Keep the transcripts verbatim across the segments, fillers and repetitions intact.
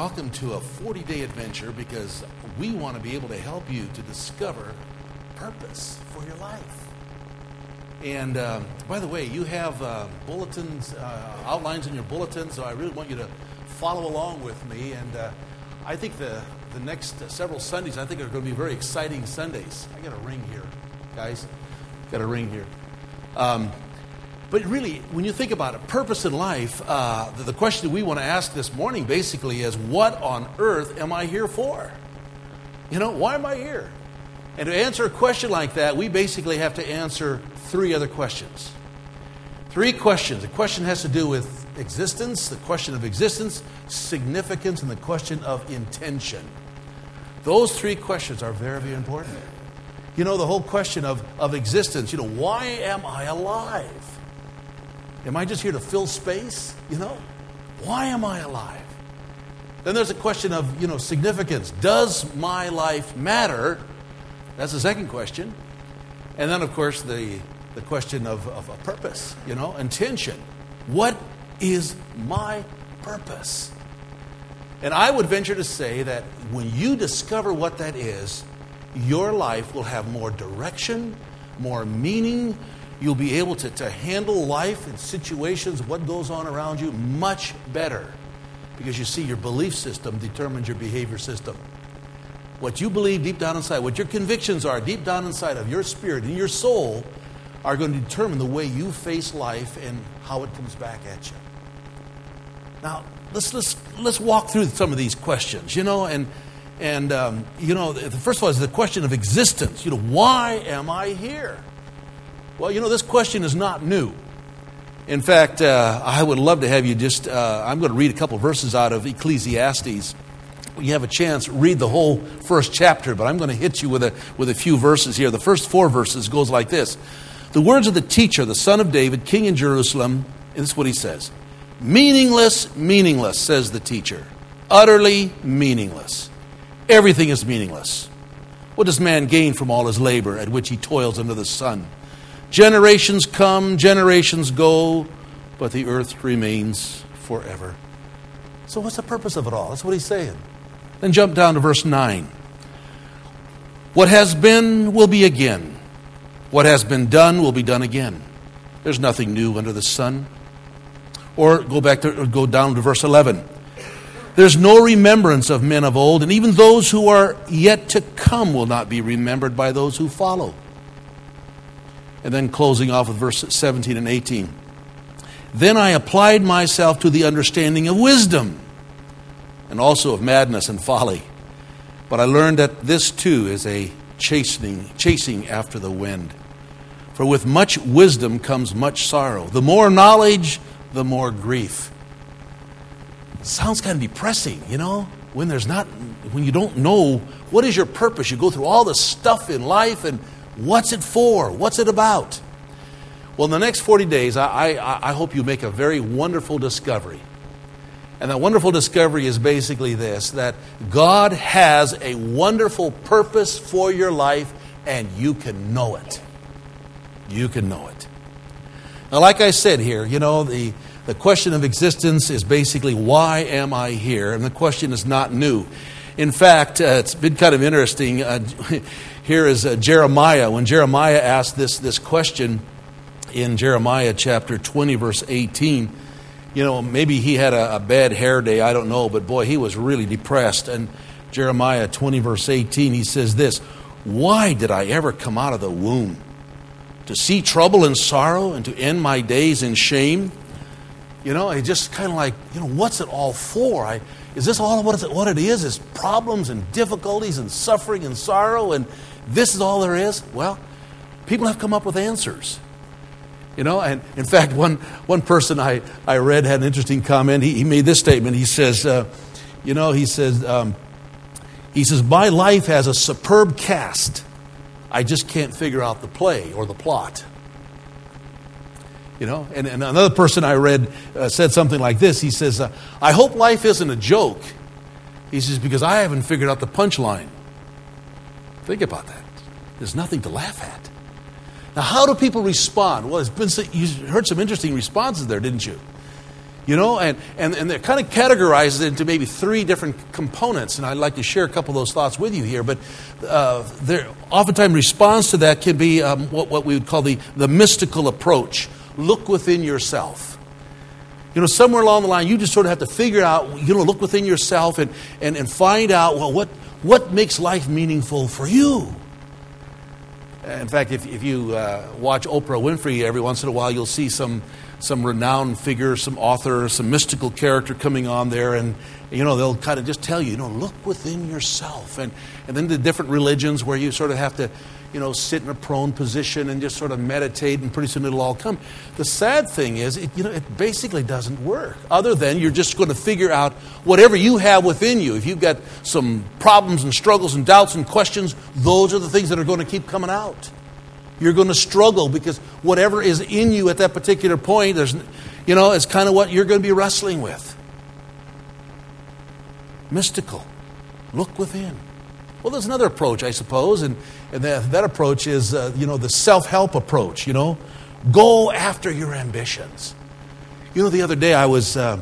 welcome to a forty-day adventure because we want to be able to help you to discover purpose for your life. And um, by the way, you have uh, bulletins, uh, outlines in your bulletin, so I really want you to follow along with me. And uh, I think the, the next uh, several Sundays, I think are going to be very exciting Sundays. I got a ring here, guys. Got a ring here. Um, But really, when you think about it, purpose in life, uh, the, the question we want to ask this morning basically is, what on earth am I here for? You know, why am I here? And to answer a question like that, we basically have to answer three other questions. Three questions. The question has to do with existence, the question of existence, significance, and the question of intention. Those three questions are very, very important. You know, the whole question of, of existence, you know, why am I alive? Am I just here to fill space? You know, why am I alive? Then there's a question of, you know, significance. Does my life matter? That's the second question. And then, of course, the, the question of, of a purpose, you know, intention. What is my purpose? And I would venture to say that when you discover what that is, your life will have more direction, more meaning. You'll be able to, to handle life and situations, what goes on around you, much better. Because you see, your belief system determines your behavior system. What you believe deep down inside, what your convictions are deep down inside of your spirit and your soul are going to determine the way you face life and how it comes back at you. Now, let's let's let's walk through some of these questions, you know, and and um, you know, the first one is the question of existence. You know, why am I here? Well, you know, this question is not new. In fact, uh, I would love to have you just, uh, I'm going to read a couple verses out of Ecclesiastes. When you have a chance, read the whole first chapter, but I'm going to hit you with a, with a few verses here. The first four verses goes like this. The words of the teacher, the son of David, king in Jerusalem, and this is what he says. Meaningless, meaningless, says the teacher. Utterly meaningless. Everything is meaningless. What does man gain from all his labor at which he toils under the sun? Generations come, generations go, but the earth remains forever. So what's the purpose of it all? That's what he's saying. Then jump down to verse nine. What has been will be again. What has been done will be done again. There's nothing new under the sun. Or go back to go down to verse eleven. There's no remembrance of men of old, and even those who are yet to come will not be remembered by those who follow. And then closing off with verse seventeen and eighteen. Then I applied myself to the understanding of wisdom and also of madness and folly. But I learned that this too is a chastening, chasing after the wind. For with much wisdom comes much sorrow. The more knowledge, the more grief. It sounds kind of depressing, you know, when there's not, when you don't know what is your purpose. You go through all this stuff in life and what's it for? What's it about? Well, in the next forty days, I, I, I hope you make a very wonderful discovery. And that wonderful discovery is basically this, that God has a wonderful purpose for your life, and you can know it. You can know it. Now, like I said here, you know, the, the question of existence is basically, why am I here? And the question is not new. In fact, uh, it's been kind of interesting. Uh, Here is uh, Jeremiah. When Jeremiah asked this, this question in Jeremiah chapter twenty, verse eighteen, you know, maybe he had a, a bad hair day, I don't know, but boy, he was really depressed. And Jeremiah twenty, verse eighteen, he says this, why did I ever come out of the womb? To see trouble and sorrow and to end my days in shame? You know, it just kind of like, you know, what's it all for? I, is this all what it, what it is? Is problems and difficulties and suffering and sorrow, and this is all there is? Well, people have come up with answers. You know, and in fact, one one person I, I read had an interesting comment. He, he made this statement. He says, uh, you know, he says, um, he says, my life has a superb cast. I just can't figure out the play or the plot. You know, and, and another person I read uh, said something like this. He says, uh, I hope life isn't a joke. He says, because I haven't figured out the punchline. Think about that. There's nothing to laugh at. Now, how do people respond? Well, it's been, you heard some interesting responses there, didn't you? You know, and, and, and they're kind of categorized into maybe three different components, and I'd like to share a couple of those thoughts with you here. But uh, there, oftentimes response to that can be um, what, what we would call the, the mystical approach. Look within yourself. You know, somewhere along the line, you just sort of have to figure out, you know, look within yourself and, and, and find out, well, what, what makes life meaningful for you? In fact, if, if you uh, watch Oprah Winfrey every once in a while, you'll see some some renowned figure, some author, some mystical character coming on there, and you know they'll kind of just tell you, you know, look within yourself, and and then the different religions where you sort of have to, you know, sit in a prone position and just sort of meditate, and pretty soon it'll all come. The sad thing is, it, you know, it basically doesn't work. Other than you're just going to figure out whatever you have within you. If you've got some problems and struggles and doubts and questions, those are the things that are going to keep coming out. You're going to struggle because whatever is in you at that particular point, there's, you know, it's kind of what you're going to be wrestling with. Mystical. Look within. Well, there's another approach, I suppose, and, and that, that approach is, uh, you know, the self-help approach, you know. Go after your ambitions. You know, the other day I was, uh,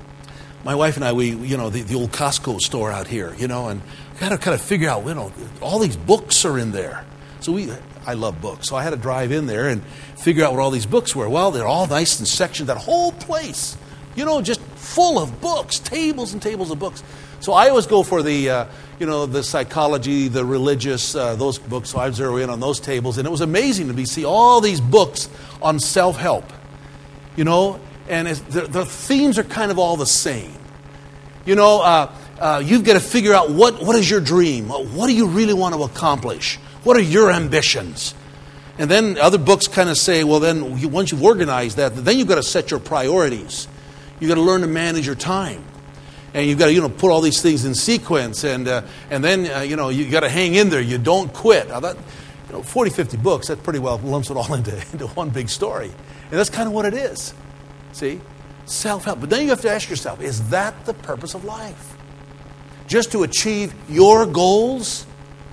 my wife and I, we, you know, the, the old Costco store out here, you know, and got to kind of figure out, you know, all these books are in there. So we... I love books. So I had to drive in there and figure out what all these books were. Well, they're all nice and sectioned. That whole place, you know, just full of books, tables and tables of books. So I always go for the, uh, you know, the psychology, the religious, uh, those books. So I zero in on those tables. And it was amazing to me see all these books on self-help, you know, and it's, the, the themes are kind of all the same. You know, uh, uh, you've got to figure out what, what is your dream? What do you really want to accomplish? What are your ambitions? And then other books kind of say, well, then you, once you've organized that, then you've got to set your priorities. You've got to learn to manage your time. And you've got to, you know, put all these things in sequence. And uh, and then, uh, you know, you've got to hang in there. You don't quit. Now that, you know, forty, fifty books, that pretty well lumps it all into, into one big story. And that's kind of what it is. See? Self-help. But then you have to ask yourself, is that the purpose of life? Just to achieve your goals?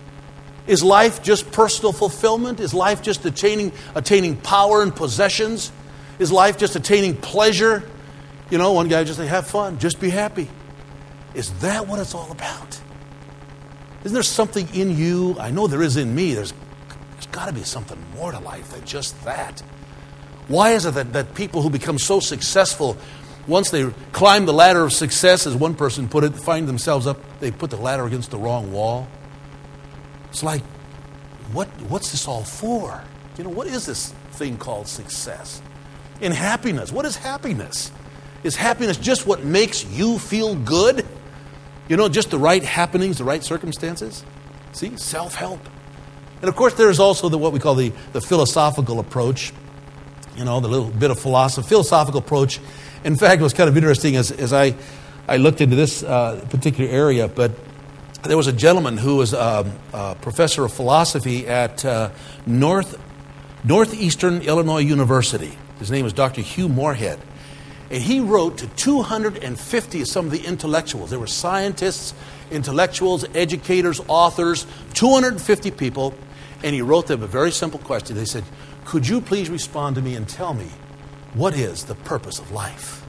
Is life just personal fulfillment? Is life just attaining attaining power and possessions? Is life just attaining pleasure? You know, one guy just say, have fun, just be happy. Is that what it's all about? Isn't there something in you? I know there is in me. There's, there's got to be something more to life than just that. Why is it that, that people who become so successful, once they climb the ladder of success, as one person put it, find themselves up, they put the ladder against the wrong wall? It's like, what, what's this all for? You know, what is this thing called success? In happiness, what is happiness? Is happiness just what makes you feel good? You know, just the right happenings, the right circumstances? See, self-help. And of course, there's also the what we call the, the philosophical approach. You know, the little bit of philosophy, philosophical approach. In fact, it was kind of interesting as, as I, I looked into this uh, particular area, but there was a gentleman who was a, a professor of philosophy at uh, North Northeastern Illinois University. His name was Doctor Hugh Moorhead. And he wrote to two hundred fifty of some of the intellectuals. There were scientists, intellectuals, educators, authors, two hundred fifty people. And he wrote them a very simple question. They said, could you please respond to me and tell me, what is the purpose of life?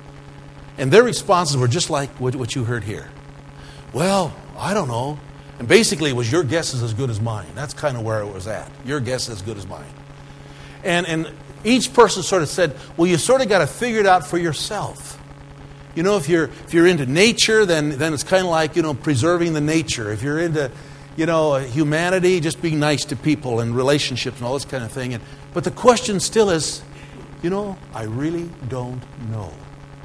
And their responses were just like what, what you heard here. Well, I don't know. And basically it was your guess is as good as mine. That's kind of where it was at. Your guess is as good as mine. And and each person sort of said, well, you sort of got to figure it out for yourself. You know, if you're if you're into nature, then then it's kind of like, you know, preserving the nature. If you're into, you know, humanity, just being nice to people and relationships and all this kind of thing. And, but the question still is, you know, I really don't know.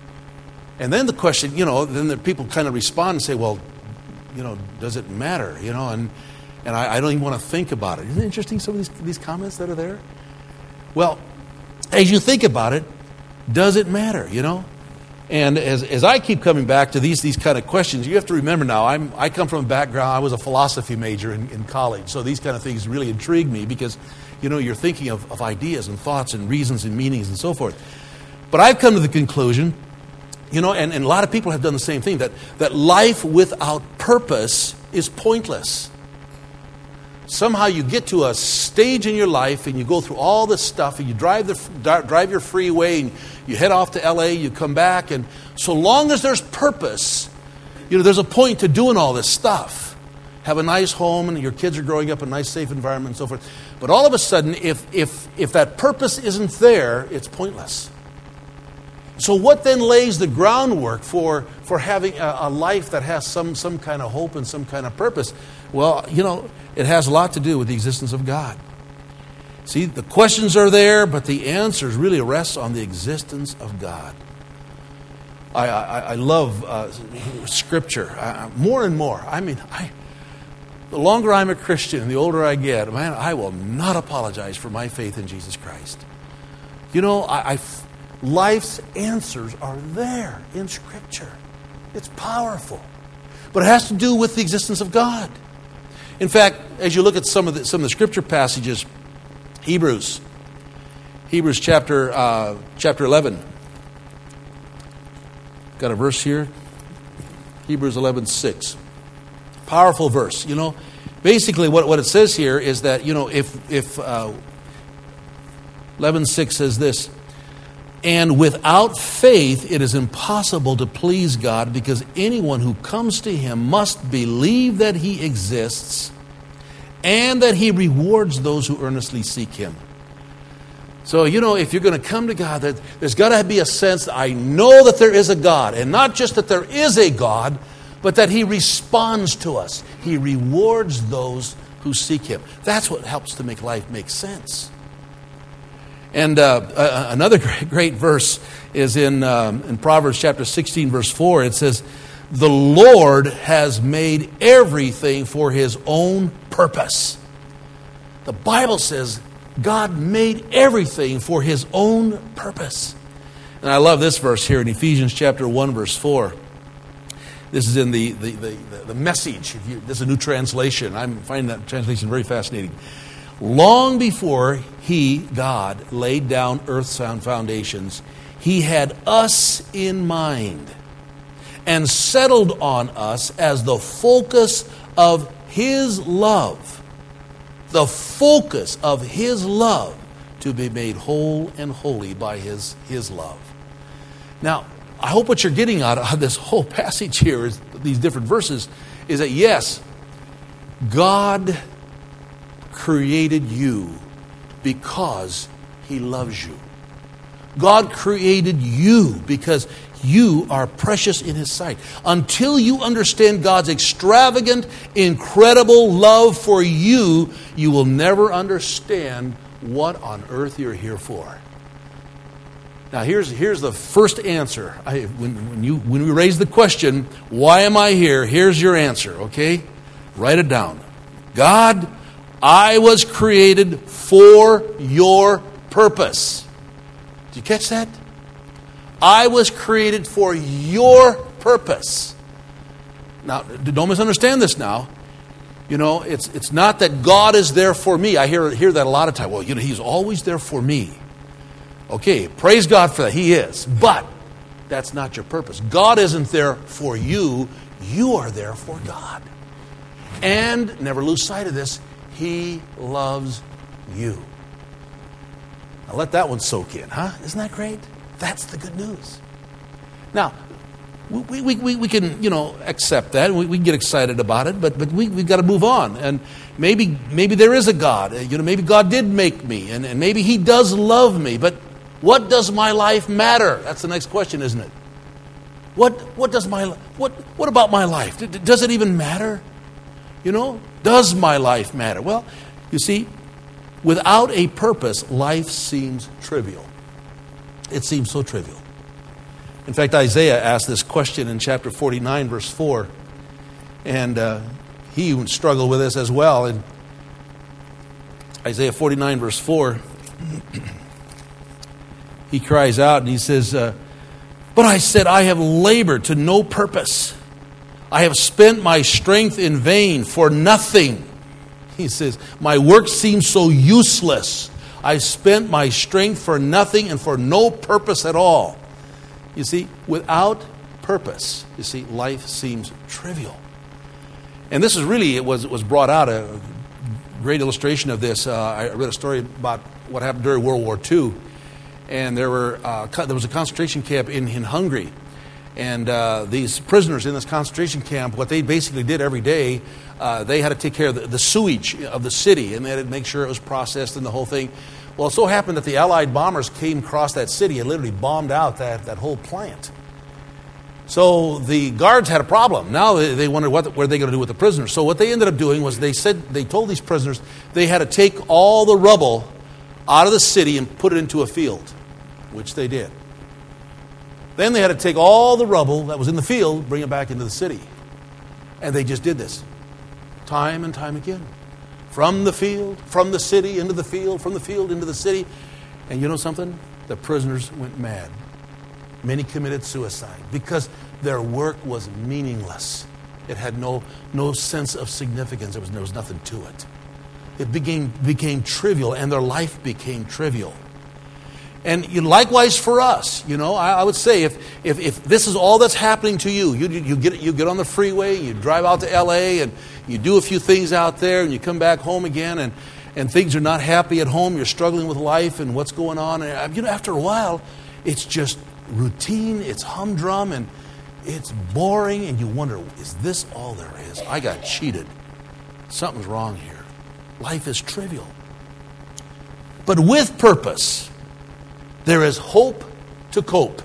And then the question, you know, then the people kind of respond and say, well, you know, does it matter? You know, and and I, I don't even want to think about it. Isn't it interesting, some of these, these comments that are there? Well, as you think about it, does it matter, you know? And as as I keep coming back to these these kind of questions, you have to remember now, I'm I come from a background, I was a philosophy major in, in college, so these kind of things really intrigue me because, you know, you're thinking of, of ideas and thoughts and reasons and meanings and so forth. But I've come to the conclusion, you know, and, and a lot of people have done the same thing, that, that life without purpose is pointless. somehow you get to a stage in your life and you go through all this stuff and you drive the drive your freeway and you head off to L A, you come back, and so long as there's purpose, you know, there's a point to doing all this stuff. Have a nice home and your kids are growing up in a nice, safe environment and so forth. But all of a sudden, if if if that purpose isn't there, it's pointless. So what then lays the groundwork for, for having a, a life that has some, some kind of hope and some kind of purpose? Well, you know, it has a lot to do with the existence of God. See, the questions are there, but the answers really rest on the existence of God. I, I, I love uh, Scripture uh, more and more. I mean, I, the longer I'm a Christian and the older I get, man, I will not apologize for my faith in Jesus Christ. You know, I... I life's answers are there in Scripture. It's powerful. But it has to do with the existence of God. In fact, as you look at some of the, some of the Scripture passages, Hebrews, Hebrews chapter, uh, chapter eleven. Got a verse here. Hebrews eleven six. Powerful verse. You know, basically what, what it says here is that, you know, if, if uh, eleven six says this, and without faith, it is impossible to please God, because anyone who comes to Him must believe that He exists and that He rewards those who earnestly seek Him. So, you know, if you're going to come to God, there's got to be a sense that I know that there is a God, and not just that there is a God, but that He responds to us. He rewards those who seek Him. That's what helps to make life make sense. And uh, uh, another great, great verse is in, um, in Proverbs chapter sixteen, verse four. It says, the Lord has made everything for His own purpose. The Bible says God made everything for His own purpose. And I love this verse here in Ephesians chapter one, verse four. This is in the, the, the, the message. If you, this is a new translation. I'm finding that translation very fascinating. Long before He, God, laid down earth's foundations, He had us in mind and settled on us as the focus of His love. The focus of His love to be made whole and holy by His, His love. Now, I hope what you're getting out of this whole passage here, is these different verses, is that yes, God created you because He loves you. God created you because you are precious in His sight. Until you understand God's extravagant, incredible love for you, you will never understand what on earth you're here for. Now, here's, here's the first answer. I, when, when, you, when we raise the question, why am I here? Here's your answer, okay? Write it down. God, I was created for your purpose. Did you catch that? I was created for your purpose. Now, don't misunderstand this now. You know, it's it's not that God is there for me. I hear hear that a lot of times. Well, you know, He's always there for me. Okay, praise God for that. He is. But that's not your purpose. God isn't there for you. You are there for God. And never lose sight of this. He loves you. Now let that one soak in, huh? Isn't that great? That's the good news. Now, we we, we, we can, you know, accept that. We, we can get excited about it, but but we, we've got to move on. And maybe maybe there is a God. You know, maybe God did make me, and, and maybe He does love me. But what does my life matter? That's the next question, isn't it? What what does my what what about my life? Does it even matter? You know, does my life matter? Well, you see, without a purpose, life seems trivial. It seems so trivial. In fact, Isaiah asked this question in chapter forty-nine, verse four. And uh, he even struggled with this as well. In Isaiah forty-nine, verse four, he cries out and he says, uh, but I said, I have labored to no purpose. I have spent my strength in vain for nothing. He says, my work seems so useless. I spent my strength for nothing and for no purpose at all. You see, without purpose, you see, life seems trivial. And this is really, it was, it was brought out uh, great illustration of this. Uh, I read a story about what happened during World War Two, and there were uh, there was a concentration camp in, in Hungary. And uh, these prisoners in this concentration camp, what they basically did every day, uh, they had to take care of the, the sewage of the city, and they had to make sure it was processed and the whole thing. Well, it so happened that the Allied bombers came across that city and literally bombed out that, that whole plant. So the guards had a problem. Now they, they wondered what, what are they going to do with the prisoners. So what they ended up doing was they said they told these prisoners they had to take all the rubble out of the city and put it into a field, which they did. Then they had to take all the rubble that was in the field, bring it back into the city. And they just did this time and time again. From the field, from the city, into the field, from the field, into the city. And you know something? The prisoners went mad. Many committed suicide because their work was meaningless. It had no, no sense of significance. There was, there was nothing to it. It became, became trivial, and their life became trivial. And you, likewise for us, you know, I, I would say if, if if this is all that's happening to you, you you get you get on the freeway, you drive out to L A, and you do a few things out there, and you come back home again, and, and things are not happy at home. You're struggling with life and what's going on, and you know, after a while, it's just routine, it's humdrum, and it's boring, and you wonder, is this all there is? I got cheated. Something's wrong here. Life is trivial, but with purpose. There is hope to cope.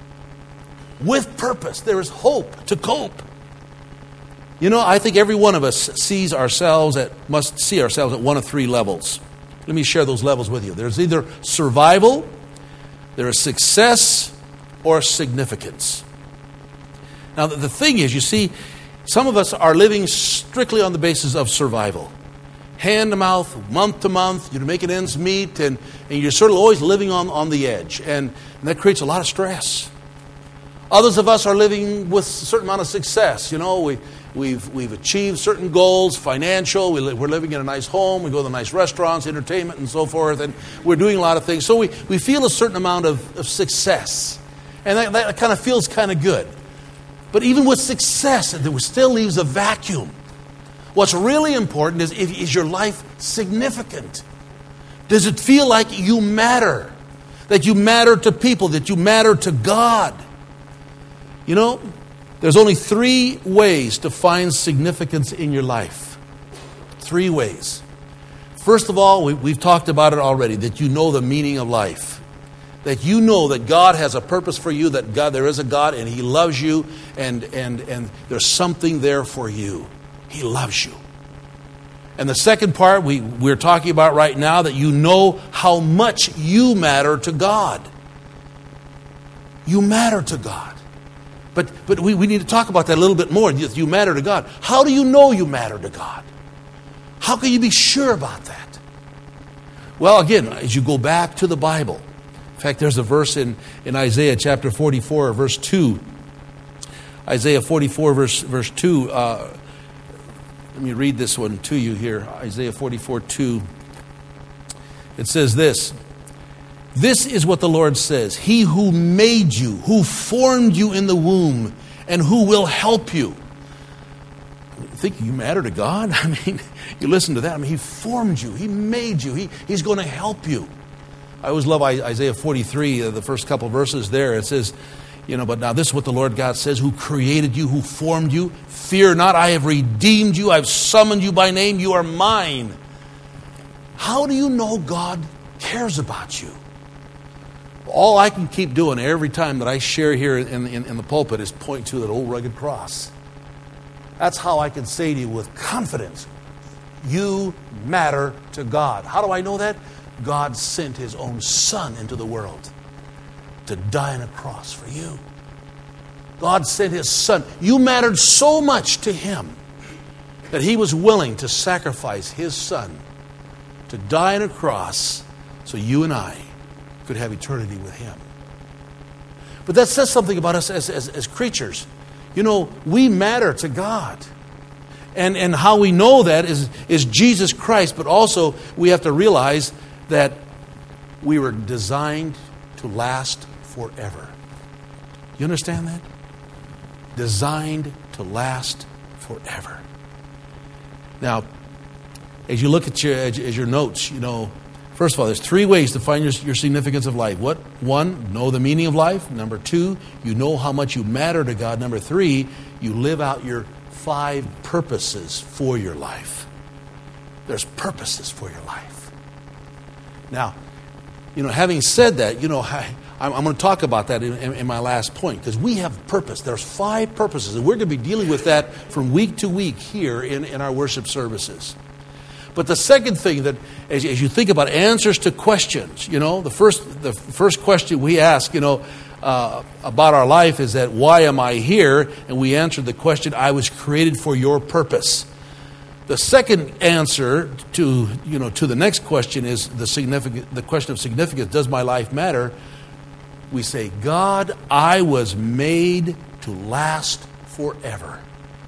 With purpose, there is hope to cope. You know, I think every one of us sees ourselves at, must see ourselves at one of three levels. Let me share those levels with you. There's either survival, there is success, or significance. Now, the, the thing is, you see, some of us are living strictly on the basis of survival. Hand to mouth, month to month, you're making ends meet, and, and you're sort of always living on, on the edge. And, and that creates a lot of stress. Others of us are living with a certain amount of success. You know, we, we've, we've achieved certain goals, financial, we li- we're living in a nice home, we go to nice restaurants, entertainment, and so forth, and we're doing a lot of things. So we, we feel a certain amount of, of success. And that, that kind of feels kind of good. But even with success, there still leaves a vacuum. What's really important is, is your life significant? Does it feel like you matter? That you matter to people, that you matter to God? You know, there's only three ways to find significance in your life. Three ways. First of all, we, we've talked about it already, that you know the meaning of life. That you know that God has a purpose for you, that God, there is a God, and He loves you, and, and, and there's something there for you. He loves you. And the second part we, we're talking about right now, that you know how much you matter to God. You matter to God. But, but we, we need to talk about that a little bit more. You matter to God. How do you know you matter to God? How can you be sure about that? Well, again, as you go back to the Bible. In fact, there's a verse in, in Isaiah chapter forty-four, verse two. Isaiah forty-four, verse, verse two. Uh, Let me read this one to you here. Isaiah forty-four, two. It says this. This is what the Lord says. He who made you, who formed you in the womb, and who will help you. Think you matter to God? I mean, you listen to that. I mean, He formed you. He made you. He, he's going to help you. I always love Isaiah forty-three, uh, the first couple verses there. It says, you know, but now this is what the Lord God says, who created you, who formed you. Fear not, I have redeemed you. I've summoned you by name. You are mine. How do you know God cares about you? All I can keep doing every time that I share here in, in, in the pulpit is point to that old rugged cross. That's how I can say to you with confidence, you matter to God. How do I know that? God sent His own Son into the world to die on a cross for you. God sent His Son. You mattered so much to Him that He was willing to sacrifice His Son to die on a cross so you and I could have eternity with Him. But that says something about us as, as, as creatures. You know, we matter to God. And, and how we know that is, is Jesus Christ, but also we have to realize that we were designed to last forever. You understand that? Designed to last forever. Now, as you look at your as, as your notes, you know, first of all, there's three ways to find your, your significance of life. What? One, know the meaning of life. Number two, you know how much you matter to God. Number three, you live out your five purposes for your life. There's purposes for your life. Now, you know, having said that, you know, I, I'm going to talk about that in, in, in my last point, because we have purpose. There's five purposes, and we're going to be dealing with that from week to week here in, in our worship services. But the second thing that, as, as you think about answers to questions, you know, the first the first question we ask, you know, uh, about our life is that, why am I here? And we answered the question, I was created for your purpose. The second answer to, you know, to the next question is the significant, the question of significance. Does my life matter? We say, God, I was made to last forever.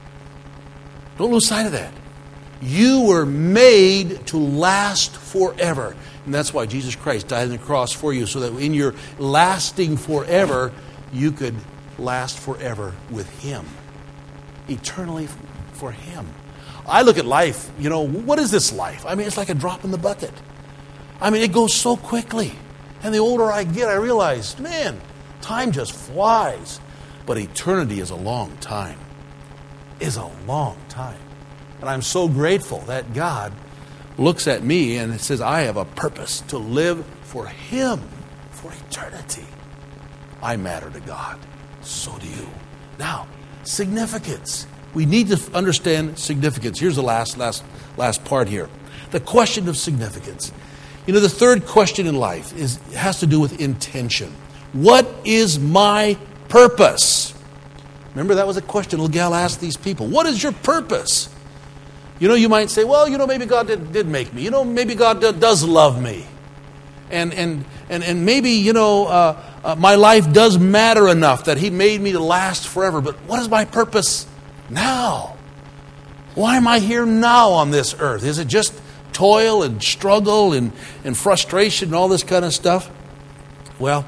Don't lose sight of that. You were made to last forever. And that's why Jesus Christ died on the cross for you, so that in your lasting forever, you could last forever with Him. Eternally for Him. I look at life, you know, what is this life? I mean, it's like a drop in the bucket. I mean, it goes so quickly. And the older I get, I realize, man, time just flies. But eternity is a long time. Is a long time. And I'm so grateful that God looks at me and says, I have a purpose to live for Him for eternity. I matter to God. So do you. Now, significance. We need to understand significance. Here's the last, last, last part here. The question of significance. You know, the third question in life is has to do with intention. What is my purpose? Remember, that was a question little gal asked these people. What is your purpose? You know, you might say, well, you know, maybe God did, did make me. You know, maybe God d- does love me. And and and and maybe, you know, uh, uh, my life does matter enough that He made me to last forever. But what is my purpose now? Why am I here now on this earth? Is it just toil and struggle and, and frustration and all this kind of stuff? Well,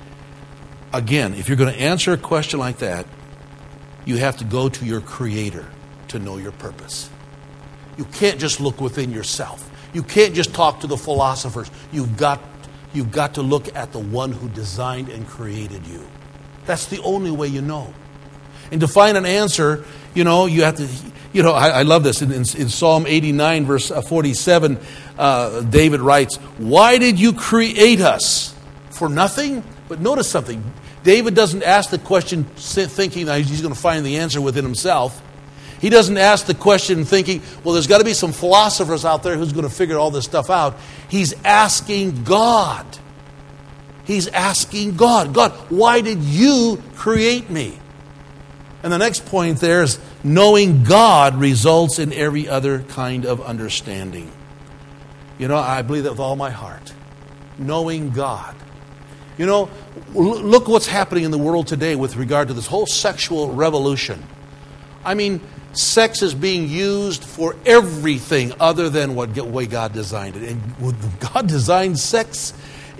again, if you're going to answer a question like that, you have to go to your Creator to know your purpose. You can't just look within yourself. You can't just talk to the philosophers. You've got, you've got to look at the one who designed and created you. That's the only way you know. And to find an answer, you know, you have to, you know, I, I love this. In, in, in Psalm eighty-nine, verse forty-seven, uh, David writes, why did you create us? For nothing? But notice something. David doesn't ask the question thinking that he's going to find the answer within himself. He doesn't ask the question thinking, well, there's got to be some philosophers out there who's going to figure all this stuff out. He's asking God. He's asking God. God, why did you create me? And the next point there is knowing God results in every other kind of understanding. You know, I believe that with all my heart. Knowing God. You know, look what's happening in the world today with regard to this whole sexual revolution. I mean, sex is being used for everything other than what way God designed it. And God designed sex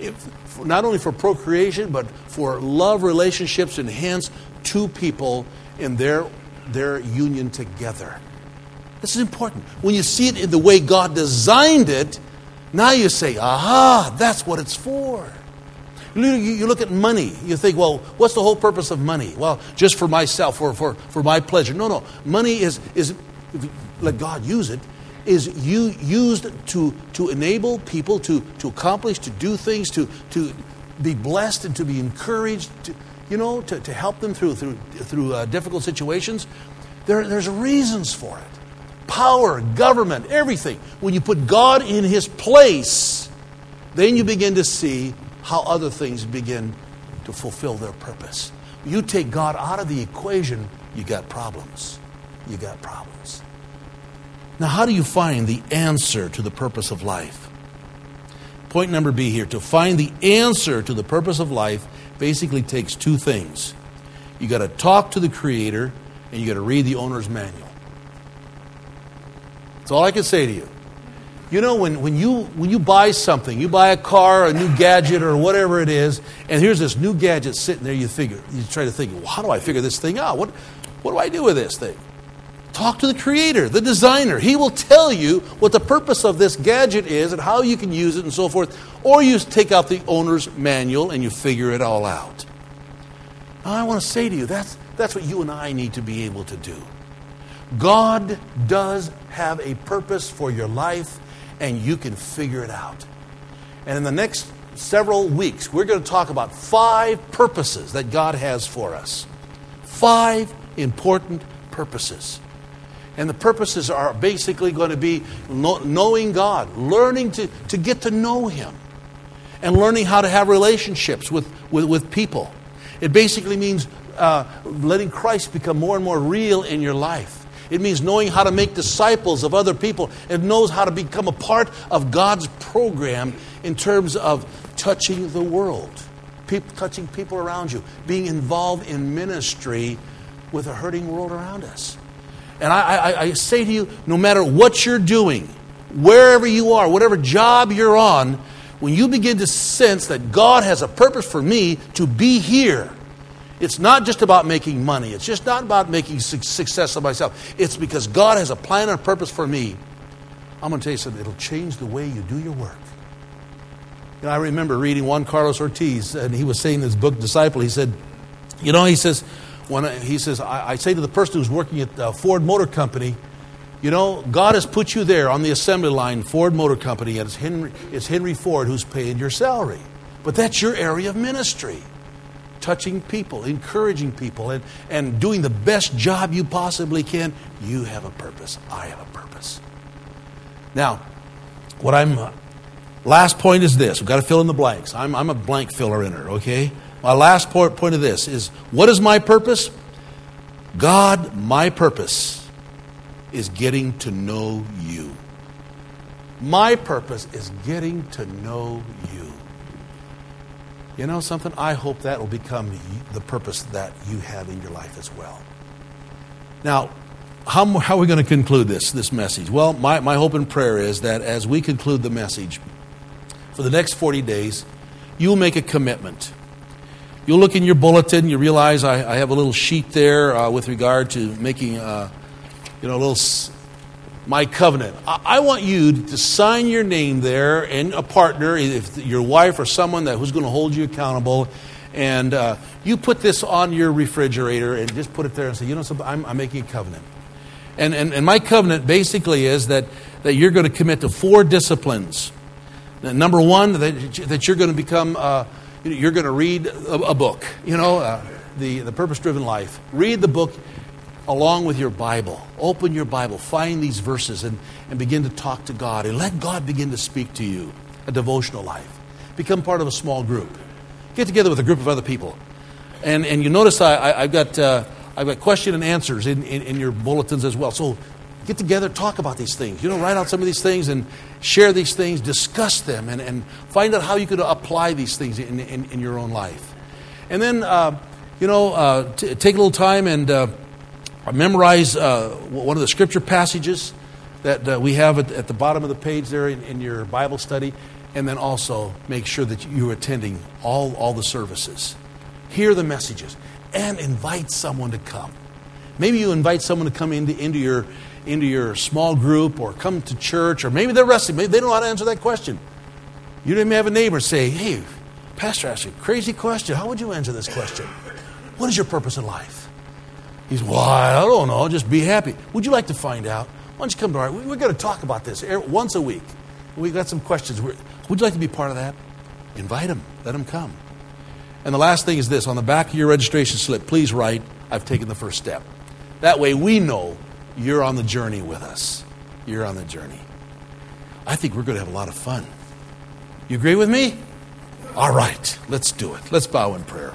not only for procreation, but for love relationships, and hence two people in their, their union together. This is important. When you see it in the way God designed it, now you say, aha, that's what it's for. You look at money. You think, well, what's the whole purpose of money? Well, just for myself, or for, for my pleasure. No, no. Money is, is if you let God use it, is you used to, to enable people to, to accomplish, to do things, to, to be blessed and to be encouraged, to, you know, to, to help them through, through, through uh, difficult situations. There, there's reasons for it. Power, government, everything. When you put God in His place, then you begin to see how other things begin to fulfill their purpose. You take God out of the equation, you got problems. You got problems. Now, how do you find the answer to the purpose of life? Point number B here. To find the answer to the purpose of life basically takes two things. You got to talk to the Creator, and you got to read the owner's manual. That's all I can say to you. You know, when, when you when you buy something, you buy a car, a new gadget, or whatever it is, and here's this new gadget sitting there, you figure, you try to think, well, how do I figure this thing out? What what do I do with this thing? Talk to the creator, the designer. He will tell you what the purpose of this gadget is and how you can use it and so forth. Or you take out the owner's manual and you figure it all out. Now, I want to say to you, that's, that's what you and I need to be able to do. God does have a purpose for your life, and you can figure it out. And in the next several weeks, we're going to talk about five purposes that God has for us. Five important purposes. And the purposes are basically going to be knowing God, learning to, to get to know Him, and learning how to have relationships with, with, with people. It basically means uh, letting Christ become more and more real in your life. It means knowing how to make disciples of other people. It knows how to become a part of God's program in terms of touching the world, people, touching people around you, being involved in ministry with a hurting world around us. And I, I, I say to you, no matter what you're doing, wherever you are, whatever job you're on, when you begin to sense that God has a purpose for me to be here, it's not just about making money. It's just not about making success of myself. It's because God has a plan and a purpose for me. I'm going to tell you something. It'll change the way you do your work. You know, I remember reading Juan Carlos Ortiz, and he was saying in his book, Disciple, he said, you know, he says, when I, he says, I, I say to the person who's working at uh, Ford Motor Company, you know, God has put you there on the assembly line, Ford Motor Company, and it's Henry, it's Henry Ford who's paying your salary. But that's your area of ministry. Touching people, encouraging people, and, and doing the best job you possibly can. You have a purpose. I have a purpose. Now, what I'm... Uh, last point is this. We've got to fill in the blanks. I'm, I'm a blank filler in her, okay? My last point, point of this is, what is my purpose? God, my purpose is getting to know you. My purpose is getting to know you. You know something? I hope that will become the purpose that you have in your life as well. Now, how, how are we going to conclude this, this message? Well, my, my hope and prayer is that as we conclude the message, for the next forty days, you'll make a commitment. You'll look in your bulletin, you realize I, I have a little sheet there uh, with regard to making, uh, you know, a little... S- My covenant. I want you to sign your name there and a partner, if your wife or someone that who's going to hold you accountable, and uh, you put this on your refrigerator and just put it there and say, you know something, I'm, I'm making a covenant. And, and and my covenant basically is that, that you're going to commit to four disciplines. Now, number one, that, that you're going to become, uh, you're going to read a, a book, you know, uh, the, the Purpose-Driven Life. Read the book along with your Bible. Open your Bible, find these verses, and, and begin to talk to God, and let God begin to speak to you. A devotional life. Become part of a small group. Get together with a group of other people. And and you notice I, I, I've got uh, I've got question and answers in, in, in your bulletins as well. So get together, talk about these things. You know, write out some of these things and share these things, discuss them, and, and find out how you could apply these things in, in, in your own life. And then, uh, you know, uh, t- take a little time and... Uh, Memorize uh, one of the scripture passages that uh, we have at, at the bottom of the page there in, in your Bible study. And then also make sure that you're attending all, all the services. Hear the messages. And invite someone to come. Maybe you invite someone to come into, into, your, into your small group or come to church. Or maybe they're resting. Maybe they don't know how to answer that question. You may have a neighbor say, hey, Pastor asked you a crazy question. How would you answer this question? What is your purpose in life? He's, well, I don't know, just be happy. Would you like to find out? Why don't you come to our, we're going to talk about this once a week. We've got some questions. Would you like to be part of that? Invite them. Let them come. And the last thing is this. On the back of your registration slip, please write, I've taken the first step. That way we know you're on the journey with us. You're on the journey. I think we're going to have a lot of fun. You agree with me? All right, let's do it. Let's bow in prayer.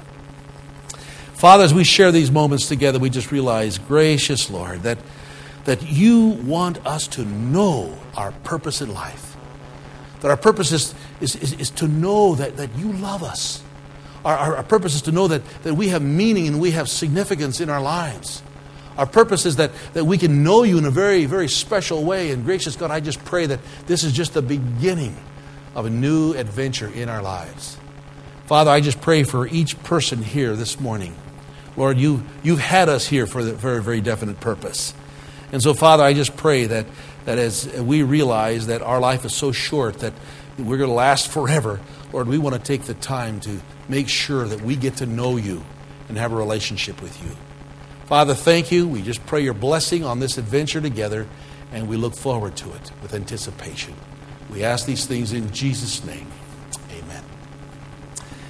Father, as we share these moments together, we just realize, gracious Lord, that, that you want us to know our purpose in life. That our purpose is, is, is, is to know that, that you love us. Our, our, our purpose is to know that, that we have meaning and we have significance in our lives. Our purpose is that, that we can know you in a very, very special way. And gracious God, I just pray that this is just the beginning of a new adventure in our lives. Father, I just pray for each person here this morning. Lord, you, you've had us here for a very, very definite purpose. And so, Father, I just pray that, that as we realize that our life is so short that we're going to last forever, Lord, we want to take the time to make sure that we get to know you and have a relationship with you. Father, thank you. We just pray your blessing on this adventure together, and we look forward to it with anticipation. We ask these things in Jesus' name.